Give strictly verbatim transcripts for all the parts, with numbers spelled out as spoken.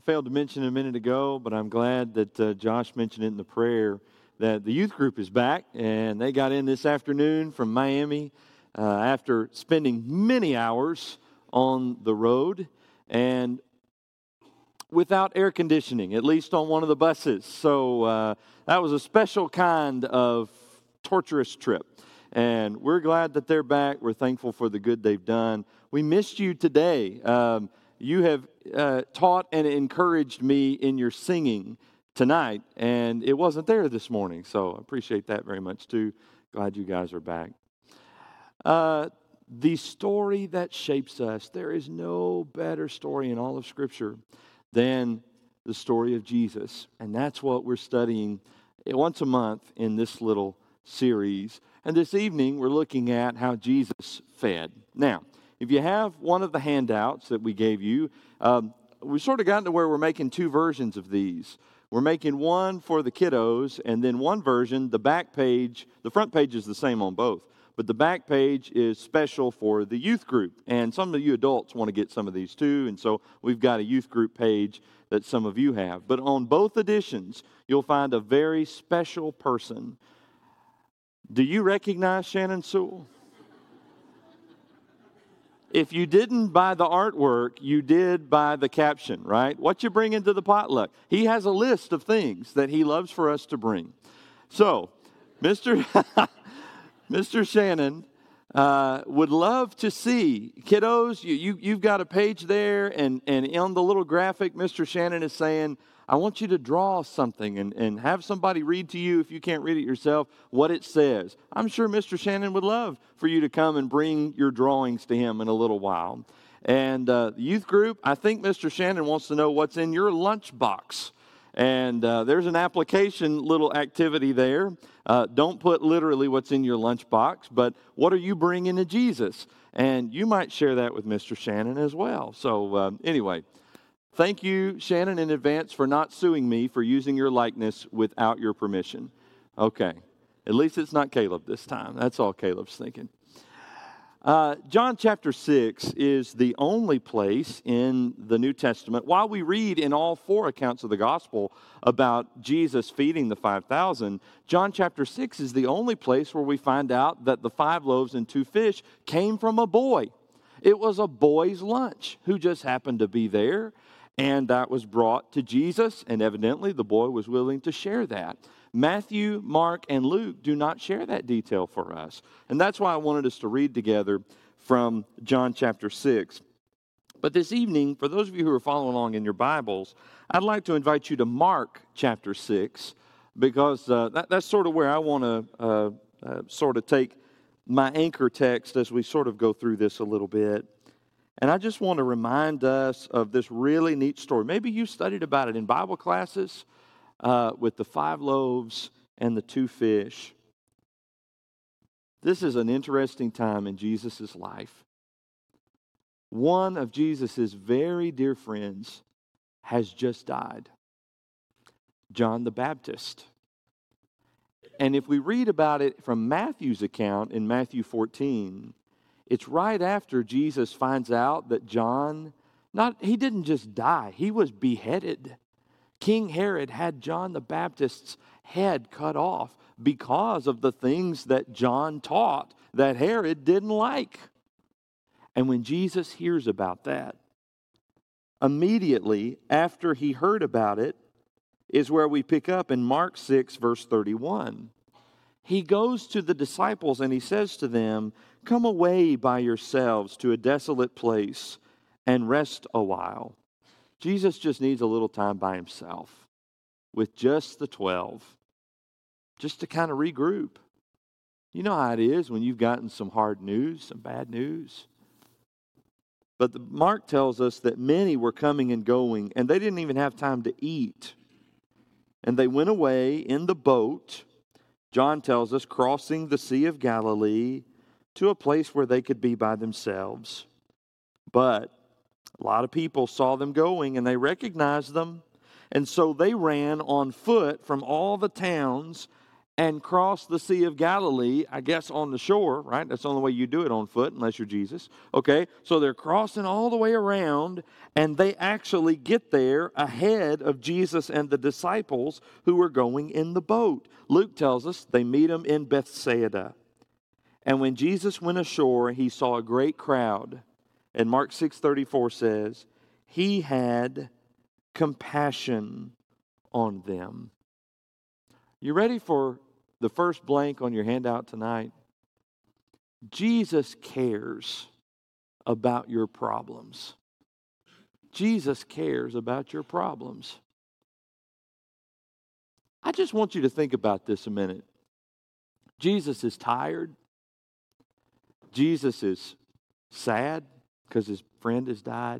failed to mention a minute ago, but I'm glad that uh, Josh mentioned it in the prayer, that the youth group is back, and they got in this afternoon from Miami uh, after spending many hours on the road and without air conditioning, at least on one of the buses. So uh, that was a special kind of torturous trip. And we're glad that they're back. We're thankful for the good they've done. We missed you today. Um, you have uh, taught and encouraged me in your singing tonight, and it wasn't there this morning. So I appreciate that very much too. Glad you guys are back. Uh, the story that shapes us. There is no better story in all of Scripture than the story of Jesus. And that's what we're studying once a month in this little series. And this evening, we're looking at how Jesus fed. Now, if you have one of the handouts that we gave you, um, we've sort of gotten to where we're making two versions of these. We're making one for the kiddos, and then one version, the back page, the front page is the same on both, but the back page is special for the youth group. And some of you adults want to get some of these too, and so we've got a youth group page that some of you have. But on both editions, you'll find a very special person. Do you recognize Shannon Sewell? If you didn't buy the artwork, you did buy the caption, right? What you bring into the potluck. He has a list of things that he loves for us to bring. So, Mister Mister Shannon uh, would love to see, kiddos, you, you, you've got a page there, and, and on the little graphic, Mister Shannon is saying, I want you to draw something and, and have somebody read to you, if you can't read it yourself, what it says. I'm sure Mister Shannon would love for you to come and bring your drawings to him in a little while. And uh, the youth group, I think Mister Shannon wants to know what's in your lunchbox. And uh, there's an application little activity there. Uh, don't put literally what's in your lunchbox, but what are you bringing to Jesus? And you might share that with Mister Shannon as well. So uh, anyway. Thank you, Shannon, in advance for not suing me for using your likeness without your permission. Okay. At least it's not Caleb this time. That's all Caleb's thinking. Uh, John chapter six is the only place in the New Testament, while we read in all four accounts of the gospel about Jesus feeding the five thousand, John chapter six is the only place where we find out that the five loaves and two fish came from a boy. It was a boy's lunch who just happened to be there. And that was brought to Jesus, and evidently the boy was willing to share that. Matthew, Mark, and Luke do not share that detail for us. And that's why I wanted us to read together from John chapter six. But this evening, for those of you who are following along in your Bibles, I'd like to invite you to Mark chapter six, because uh, that, that's sort of where I want to uh, uh, sort of take my anchor text as we sort of go through this a little bit. And I just want to remind us of this really neat story. Maybe you studied about it in Bible classes uh, with the five loaves and the two fish. This is an interesting time in Jesus' life. One of Jesus' very dear friends has just died, John the Baptist. And if we read about it from Matthew's account in Matthew fourteen, it's right after Jesus finds out that John, not he didn't just die, he was beheaded. King Herod had John the Baptist's head cut off because of the things that John taught that Herod didn't like. And when Jesus hears about that, immediately after he heard about it is where we pick up in Mark six, verse thirty-one. He goes to the disciples and he says to them, come away by yourselves to a desolate place and rest a while. Jesus just needs a little time by himself with just the twelve, just to kind of regroup. You know how it is when you've gotten some hard news, some bad news. But the, Mark tells us that many were coming and going, and they didn't even have time to eat. And they went away in the boat, John tells us, crossing the Sea of Galilee to a place where they could be by themselves. But a lot of people saw them going, and they recognized them. And so they ran on foot from all the towns and cross the Sea of Galilee, I guess on the shore, right? That's the only way you do it on foot unless you're Jesus. Okay, so they're crossing all the way around, and they actually get there ahead of Jesus and the disciples who are going in the boat. Luke tells us they meet them in Bethsaida. And when Jesus went ashore, he saw a great crowd. And Mark six thirty-four says, he had compassion on them. You ready for the first blank on your handout tonight? Jesus cares about your problems. Jesus cares about your problems. I just want you to think about this a minute. Jesus is tired. Jesus is sad because his friend has died.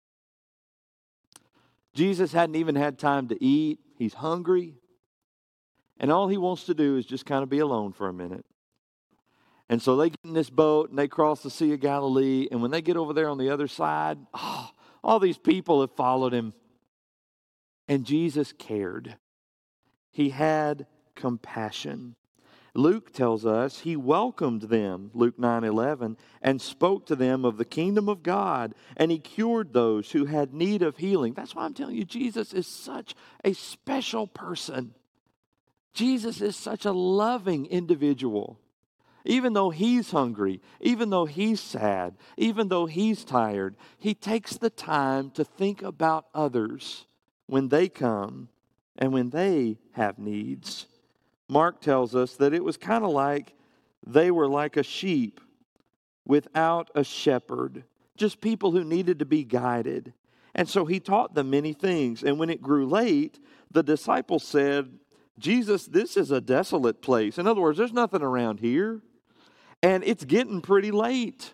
Jesus hadn't even had time to eat. He's hungry. And all he wants to do is just kind of be alone for a minute. And so they get in this boat and they cross the Sea of Galilee. And when they get over there on the other side, oh, all these people have followed him. And Jesus cared. He had compassion. Luke tells us he welcomed them, Luke nine eleven, and spoke to them of the kingdom of God, and he cured those who had need of healing. That's why I'm telling you, Jesus is such a special person. Jesus is such a loving individual. Even though he's hungry, even though he's sad, even though he's tired, he takes the time to think about others when they come and when they have needs. Mark tells us that it was kind of like they were like a sheep without a shepherd, just people who needed to be guided. And so he taught them many things. And when it grew late, the disciples said, Jesus, this is a desolate place. In other words, there's nothing around here. And it's getting pretty late.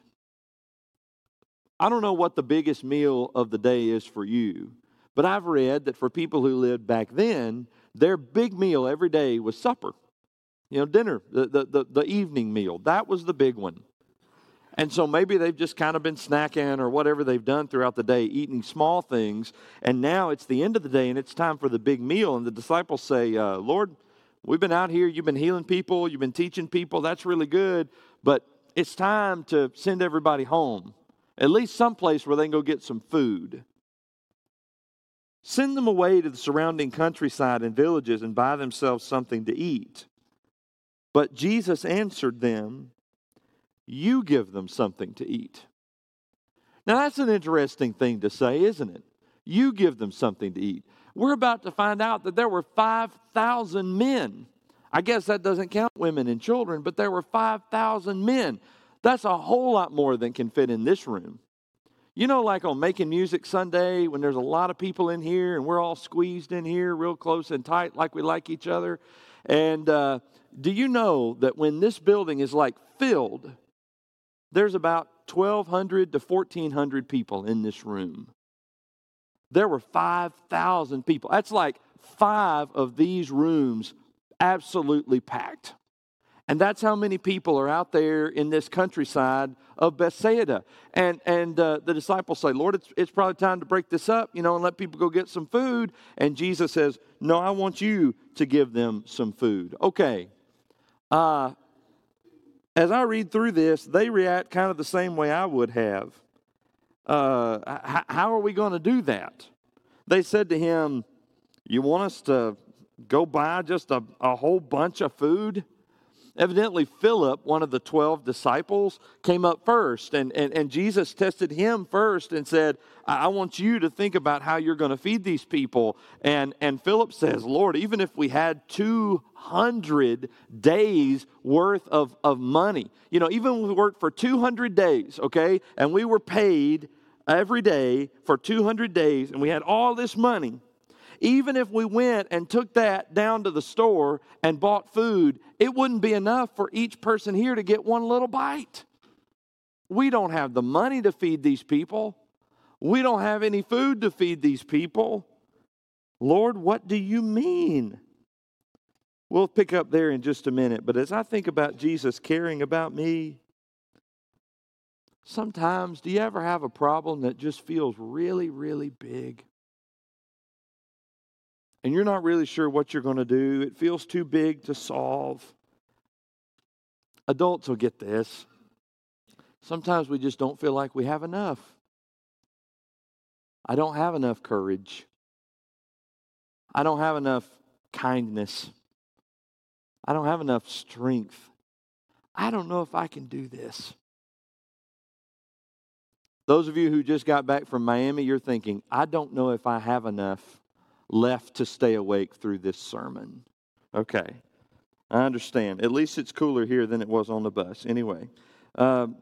I don't know what the biggest meal of the day is for you, but I've read that for people who lived back then, their big meal every day was supper. You know, dinner, the, the, the, the evening meal. That was the big one. And so maybe they've just kind of been snacking or whatever they've done throughout the day, eating small things. And now it's the end of the day and it's time for the big meal. And the disciples say, uh, Lord, we've been out here. You've been healing people. You've been teaching people. That's really good. But it's time to send everybody home, at least someplace where they can go get some food. Send them away to the surrounding countryside and villages and buy themselves something to eat. But Jesus answered them, you give them something to eat. Now that's an interesting thing to say, isn't it? You give them something to eat. We're about to find out that there were five thousand men. I guess that doesn't count women and children, but there were five thousand men. That's a whole lot more than can fit in this room. You know, like on Making Music Sunday, when there's a lot of people in here and we're all squeezed in here real close and tight like we like each other. And uh, do you know that when this building is like filled, there's about twelve hundred to fourteen hundred people in this room? There were five thousand people. That's like five of these rooms absolutely packed. And that's how many people are out there in this countryside of Bethsaida. And and uh, the disciples say, Lord, it's, it's probably time to break this up, you know, and let people go get some food. And Jesus says, no, I want you to give them some food. Okay. Uh, as I read through this, they react kind of the same way I would have. Uh, h- how are we going to do that? They said to him, you want us to go buy just a, a whole bunch of food? Evidently, Philip, one of the twelve disciples, came up first, and, and, and Jesus tested him first and said, I want you to think about how you're going to feed these people. And, and Philip says, Lord, even if we had two hundred days worth of, of money, you know, even if we worked for two hundred days, okay, and we were paid every day for two hundred days, and we had all this money, even if we went and took that down to the store and bought food, it wouldn't be enough for each person here to get one little bite. We don't have the money to feed these people. We don't have any food to feed these people. Lord, what do you mean? We'll pick up there in just a minute. But as I think about Jesus caring about me, sometimes, do you ever have a problem that just feels really, really big? and you're not really sure what you're going to do. It feels too big to solve. Adults will get this. Sometimes we just don't feel like we have enough. I don't have enough courage. I don't have enough kindness. I don't have enough strength. I don't know if I can do this. Those of you who just got back from Miami, you're thinking, I don't know if I have enough left to stay awake through this sermon. Okay, I understand. At least it's cooler here than it was on the bus. Anyway, um,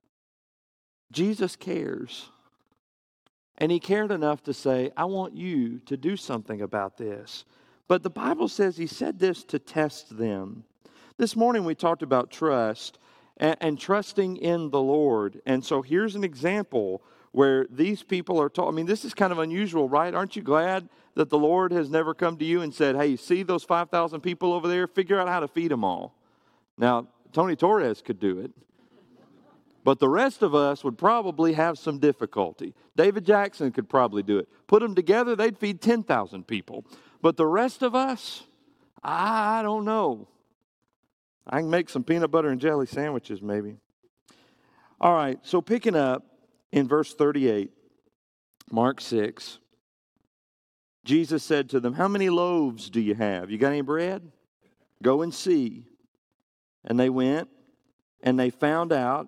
Jesus cares. And he cared enough to say, I want you to do something about this. But the Bible says he said this to test them. This morning we talked about trust and, and trusting in the Lord. And so here's an example where these people are taught. I mean, this is kind of unusual, right? Aren't you glad that the Lord has never come to you and said, hey, see those five thousand people over there? Figure out how to feed them all. Now, Tony Torres could do it. But the rest of us would probably have some difficulty. David Jackson could probably do it. Put them together, they'd feed ten thousand people. But the rest of us, I don't know. I can make some peanut butter and jelly sandwiches maybe. All right, so picking up in verse thirty-eight, Mark six, Jesus said to them, how many loaves do you have? You got any bread? Go and see. And they went, and they found out.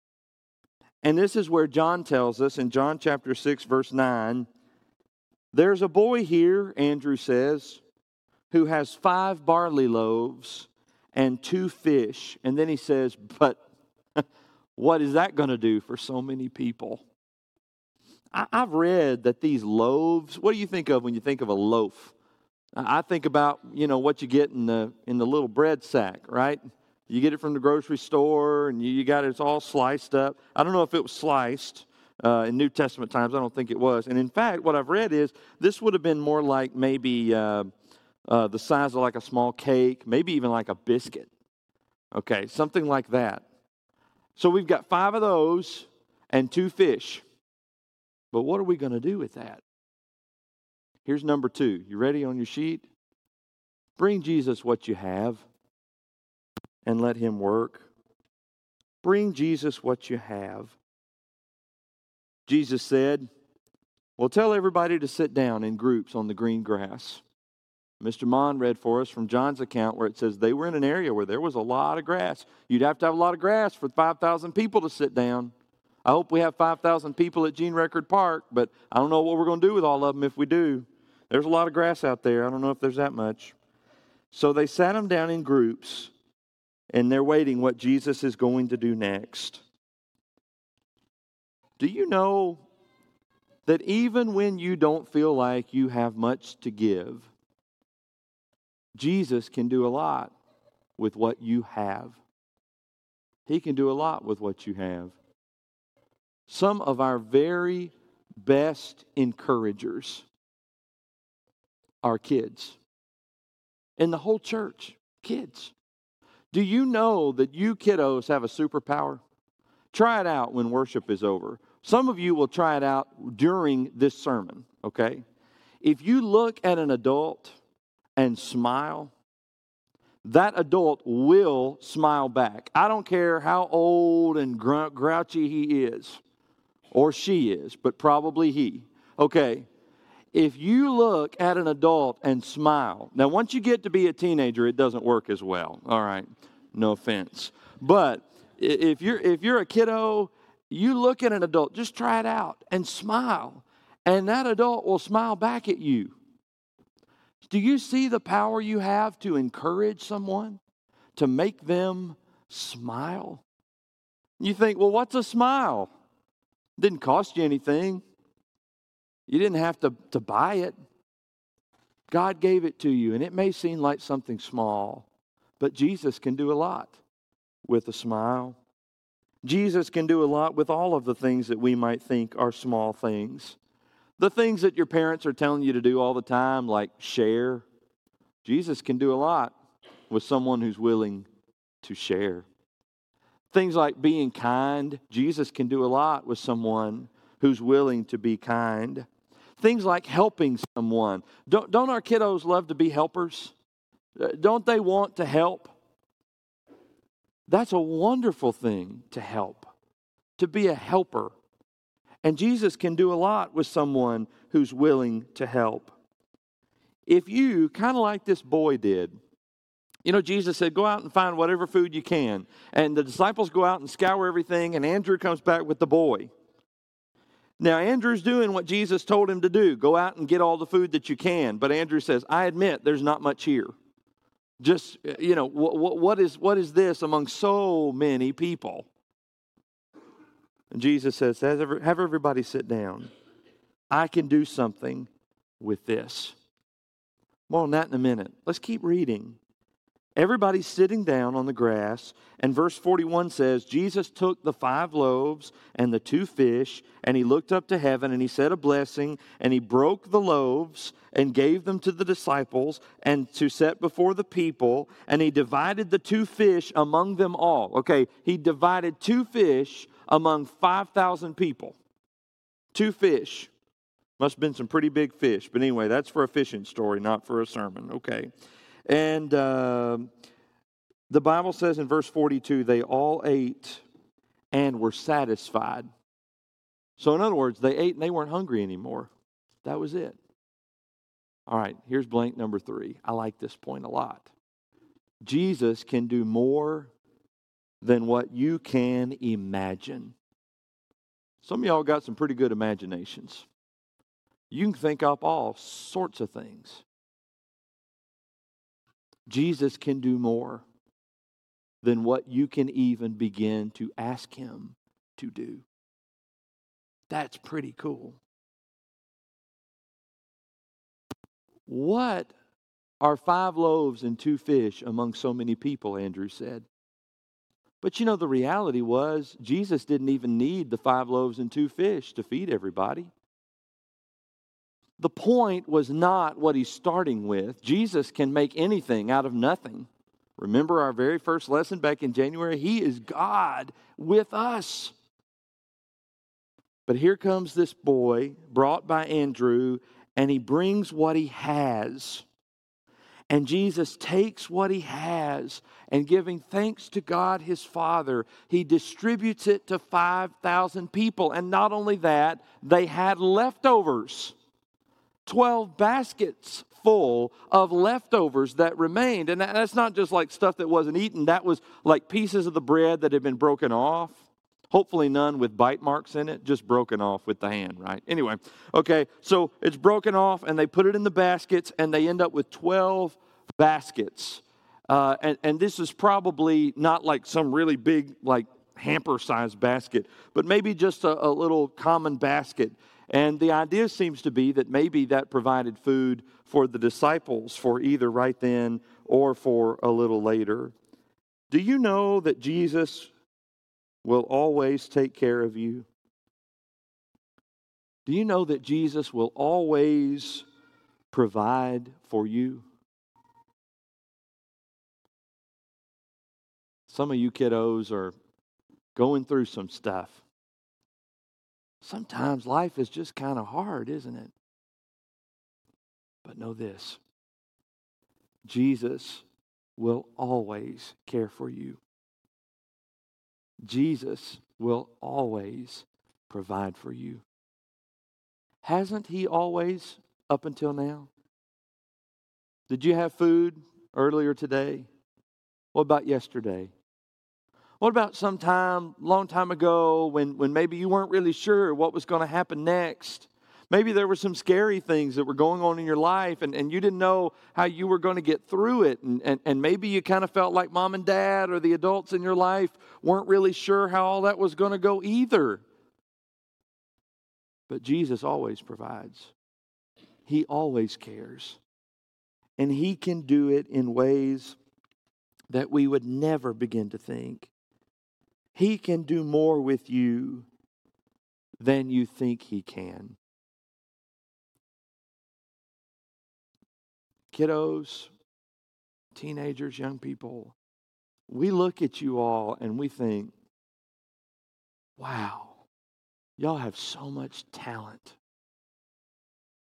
And this is where John tells us in John chapter six, verse nine, there's a boy here, Andrew says, who has five barley loaves and two fish. And then he says, but what is that going to do for so many people? I, I've read that these loaves, what do you think of when you think of a loaf? I think about, you know, what you get in the in the little bread sack, right? You get it from the grocery store, and you, you got it, it's all sliced up. I don't know if it was sliced uh, in New Testament times. I don't think it was. And in fact, what I've read is this would have been more like maybe uh, uh, the size of like a small cake, maybe even like a biscuit. Okay, something like that. So we've got five of those and two fish. But what are we going to do with that? Here's number two. You ready on your sheet? Bring Jesus what you have and let him work. Bring Jesus what you have. Jesus said, well, tell everybody to sit down in groups on the green grass. Mister Mon read for us from John's account where it says they were in an area where there was a lot of grass. You'd have to have a lot of grass for five thousand people to sit down. I hope we have five thousand people at Gene Record Park, but I don't know what we're going to do with all of them if we do. There's a lot of grass out there. I don't know if there's that much. So they sat them down in groups, and they're waiting what Jesus is going to do next. Do you know that even when you don't feel like you have much to give, Jesus can do a lot with what you have? He can do a lot with what you have. Some of our very best encouragers are kids. In the whole church, kids. Do you know that you kiddos have a superpower? Try it out when worship is over. Some of you will try it out during this sermon, okay? If you look at an adult and smile, that adult will smile back. I don't care how old and grou- grouchy he is, or she is, but probably he. Okay, if you look at an adult and smile, now once you get to be a teenager, it doesn't work as well. All right, no offense. But if you're if you're a kiddo, you look at an adult, just try it out and smile, and that adult will smile back at you. Do you see the power you have to encourage someone, to make them smile? You think, well, what's a smile? Didn't cost you anything. You didn't have to, to buy it. God gave it to you, and it may seem like something small, but Jesus can do a lot with a smile. Jesus can do a lot with all of the things that we might think are small things. The things that your parents are telling you to do all the time, like share. Jesus can do a lot with someone who's willing to share. Things like being kind. Jesus can do a lot with someone who's willing to be kind. Things like helping someone. Don't, don't our kiddos love to be helpers? Uh, Don't they want to help? That's a wonderful thing to help, to be a helper. And Jesus can do a lot with someone who's willing to help. If you, kind of like this boy did, you know, Jesus said, go out and find whatever food you can. And the disciples go out and scour everything, and Andrew comes back with the boy. Now, Andrew's doing what Jesus told him to do. Go out and get all the food that you can. But Andrew says, I admit there's not much here. Just, you know, what, what is what is this among so many people? And Jesus says, have everybody sit down. I can do something with this. More on that in a minute. Let's keep reading. Everybody's sitting down on the grass, and verse forty-one says, Jesus took the five loaves and the two fish, and he looked up to heaven, and he said a blessing, and he broke the loaves and gave them to the disciples and to set before the people, and he divided the two fish among them all. Okay, he divided two fish among five thousand people. Two fish. Must have been some pretty big fish, but anyway, that's for a fishing story, not for a sermon, okay? And uh, the Bible says in verse forty-two, they all ate and were satisfied. So in other words, they ate and they weren't hungry anymore. That was it. All right, here's blank number three. I like this point a lot. Jesus can do more than what you can imagine. Some of y'all got some pretty good imaginations. You can think up all sorts of things. Jesus can do more than what you can even begin to ask him to do. That's pretty cool. What are five loaves and two fish among so many people, Andrew said. But you know, the reality was Jesus didn't even need the five loaves and two fish to feed everybody. The point was not what he's starting with. Jesus can make anything out of nothing. Remember our very first lesson back in January? He is God with us. But here comes this boy brought by Andrew, and he brings what he has. And Jesus takes what he has, and giving thanks to God his Father, he distributes it to five thousand people. And not only that, they had leftovers. twelve baskets full of leftovers that remained. And that's not just like stuff that wasn't eaten. That was like pieces of the bread that had been broken off. Hopefully none with bite marks in it, just broken off with the hand, right? Anyway, okay, so it's broken off, and they put it in the baskets, and they end up with twelve baskets. Uh, and, and this is probably not like some really big, like hamper-sized basket, but maybe just a, a little common basket. And the idea seems to be that maybe that provided food for the disciples for either right then or for a little later. Do you know that Jesus will always take care of you? Do you know that Jesus will always provide for you? Some of you kiddos are going through some stuff. Sometimes life is just kind of hard, isn't it? But know this, Jesus will always care for you. Jesus will always provide for you. Hasn't he always up until now? Did you have food earlier today? What about yesterday? What about some time, long time ago, when, when maybe you weren't really sure what was going to happen next? Maybe there were some scary things that were going on in your life, and, and you didn't know how you were going to get through it. And, and, and maybe you kind of felt like mom and dad or the adults in your life weren't really sure how all that was going to go either. But Jesus always provides. He always cares. And he can do it in ways that we would never begin to think. He can do more with you than you think he can. Kiddos, teenagers, young people, we look at you all and we think, wow, y'all have so much talent.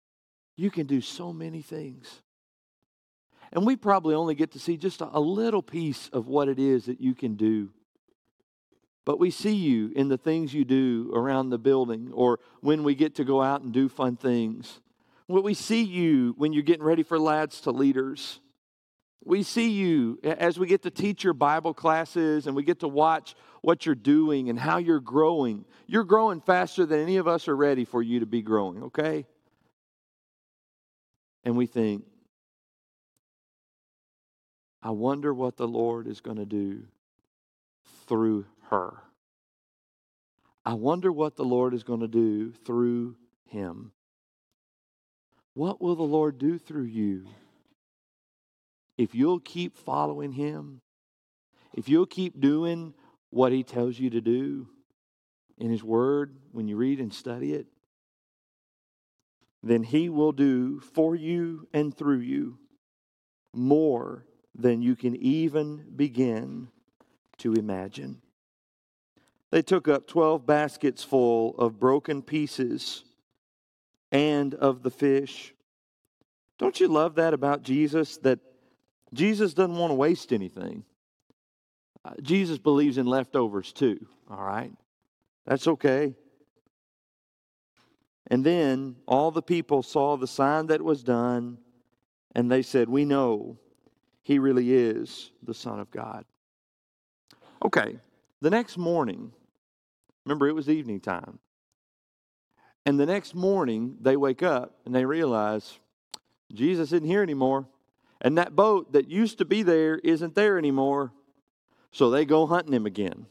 You can do so many things. And we probably only get to see just a, a little piece of what it is that you can do. But we see you in the things you do around the building, or when we get to go out and do fun things. Well, we see you when you're getting ready for Lads to Leaders. We see you as we get to teach your Bible classes and we get to watch what you're doing and how you're growing. You're growing faster than any of us are ready for you to be growing, okay? And we think, I wonder what the Lord is going to do through her. I wonder what the Lord is going to do through him. What will the Lord do through you? If you'll keep following him, if you'll keep doing what he tells you to do in his word when you read and study it, then he will do for you and through you more than you can even begin to imagine. They took up twelve baskets full of broken pieces and of the fish. Don't you love that about Jesus? That Jesus doesn't want to waste anything. Uh, Jesus believes in leftovers too, all right? That's okay. And then all the people saw the sign that was done, and they said, we know he really is the Son of God. Okay, the next morning, remember it was evening time, and the next morning they wake up and they realize Jesus isn't here anymore. And that boat that used to be there isn't there anymore. So they go hunting him again.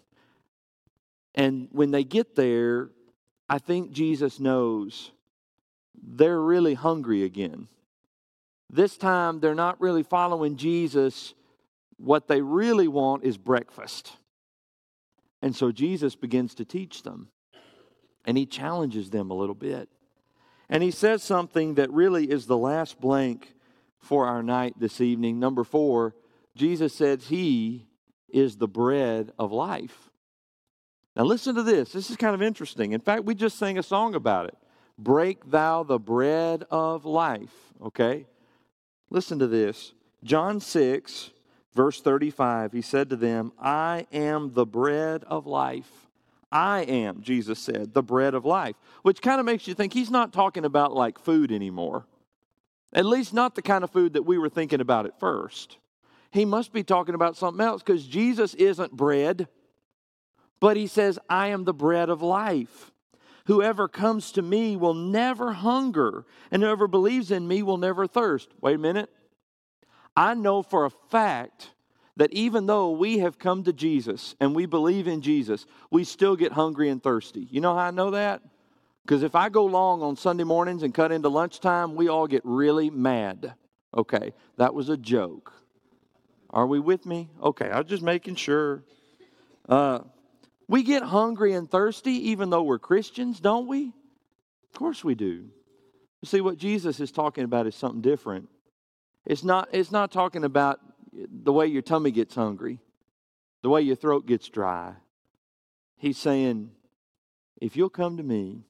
And when they get there, I think Jesus knows they're really hungry again. This time they're not really following Jesus. What they really want is breakfast. And so Jesus begins to teach them. And he challenges them a little bit. And he says something that really is the last blank for our night this evening. Number four, Jesus says he is the bread of life. Now listen to this. This is kind of interesting. In fact, we just sang a song about it. Break thou the bread of life. Okay? Listen to this. John six, verse thirty-five. He said to them, I am the bread of life. I am, Jesus said, the bread of life. Which kind of makes you think he's not talking about like food anymore. At least not the kind of food that we were thinking about at first. He must be talking about something else, because Jesus isn't bread. But he says, I am the bread of life. Whoever comes to me will never hunger, and whoever believes in me will never thirst. Wait a minute. I know for a fact that even though we have come to Jesus and we believe in Jesus, we still get hungry and thirsty. You know how I know that? Because if I go long on Sunday mornings and cut into lunchtime, we all get really mad. Okay, that was a joke. Are we with me? Okay, I was just making sure. Uh, we get hungry and thirsty even though we're Christians, don't we? Of course we do. You see, what Jesus is talking about is something different. It's not, it's not talking about the way your tummy gets hungry, the way your throat gets dry. He's saying, if you'll come to me,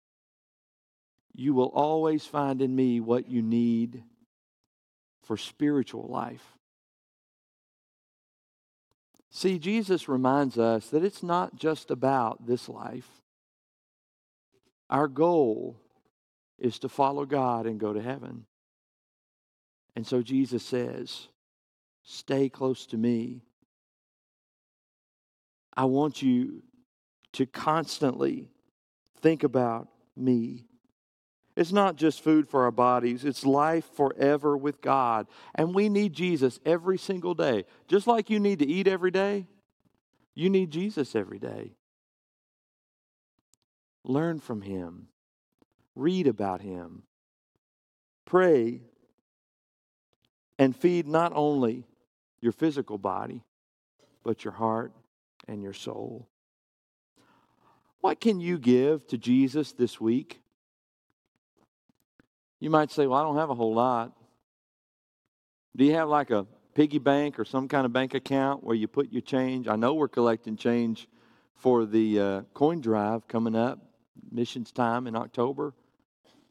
you will always find in me what you need for spiritual life. See, Jesus reminds us that it's not just about this life. Our goal is to follow God and go to heaven. And so Jesus says, stay close to me. I want you to constantly think about me. It's not just food for our bodies. It's life forever with God. And we need Jesus every single day. Just like you need to eat every day, you need Jesus every day. Learn from him. Read about him. Pray. And feed not only your physical body, but your heart and your soul. What can you give to Jesus this week? You might say, well, I don't have a whole lot. Do you have like a piggy bank or some kind of bank account where you put your change? I know we're collecting change for the uh, coin drive coming up, missions time in October.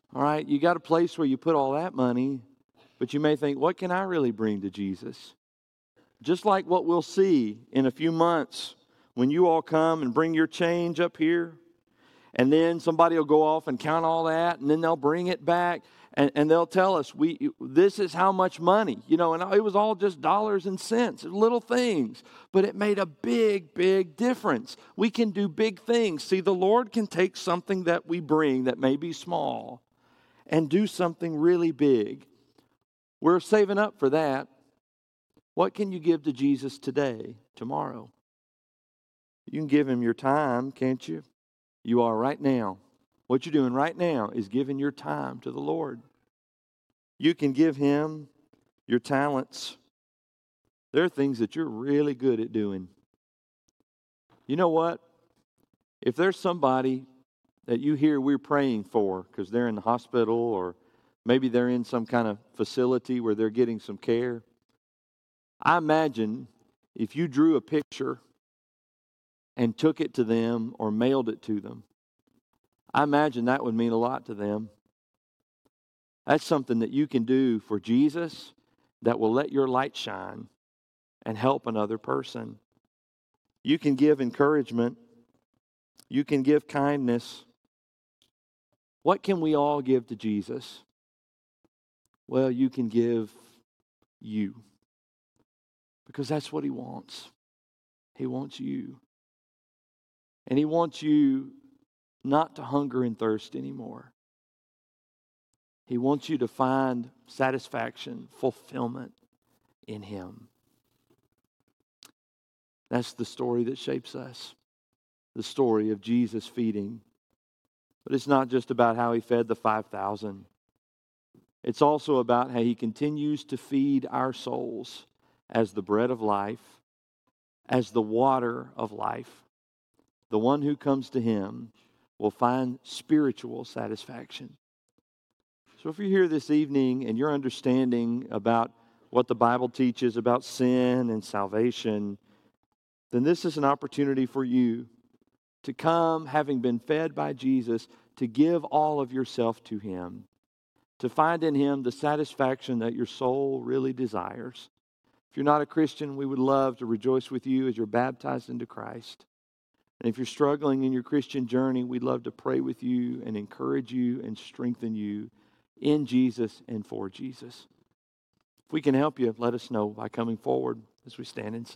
All right, you got a place where you put all that money, but you may think, what can I really bring to Jesus? Just like what we'll see in a few months when you all come and bring your change up here, and then somebody will go off and count all that, and then they'll bring it back, and, and they'll tell us, "We this is how much money." You know, and it was all just dollars and cents, little things, but it made a big, big difference. We can do big things. See, the Lord can take something that we bring that may be small and do something really big. We're saving up for that. What can you give to Jesus today, tomorrow? You can give him your time, can't you? You are right now. What you're doing right now is giving your time to the Lord. You can give him your talents. There are things that you're really good at doing. You know what? If there's somebody that you hear we're praying for because they're in the hospital, or maybe they're in some kind of facility where they're getting some care, I imagine if you drew a picture and took it to them or mailed it to them, I imagine that would mean a lot to them. That's something that you can do for Jesus that will let your light shine and help another person. You can give encouragement. You can give kindness. What can we all give to Jesus? Well, you can give you, because that's what he wants. He wants you. And he wants you not to hunger and thirst anymore. He wants you to find satisfaction, fulfillment in him. That's the story that shapes us. The story of Jesus feeding. But it's not just about how he fed the five thousand. It's also about how he continues to feed our souls as the bread of life, as the water of life. The one who comes to him will find spiritual satisfaction. So if you're here this evening and you're understanding about what the Bible teaches about sin and salvation, then this is an opportunity for you to come, having been fed by Jesus, to give all of yourself to him, to find in him the satisfaction that your soul really desires. If you're not a Christian, we would love to rejoice with you as you're baptized into Christ. And if you're struggling in your Christian journey, we'd love to pray with you and encourage you and strengthen you in Jesus and for Jesus. If we can help you, let us know by coming forward as we stand and sing.